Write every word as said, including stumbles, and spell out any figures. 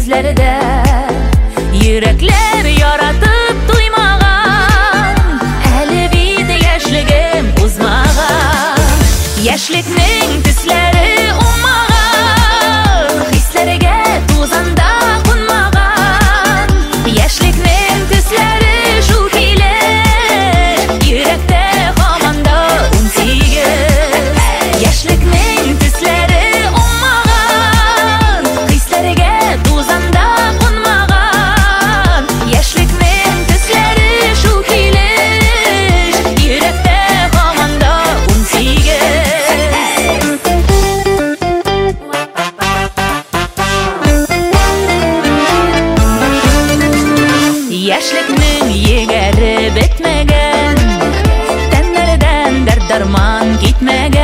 күзләрдә йөрәкләр яратып туймаган, әле бит яшьлегем узмаган. Яшьлекнең төсләре уңмаган, хисләргә тузанда кунмаган. Яшьлекнең төсләре шул килеш, йөрәктә һаман да унсигез. Яшьлекнең төсләре уңмаган, хисләргә тузанда кунмаган. Яшьлекнең төсләре шул килеш, йөрәктә һаман да унсигез. Яшьлекнең егәре бетмәгән, тәннәрдән дәрт дарман китмәгән.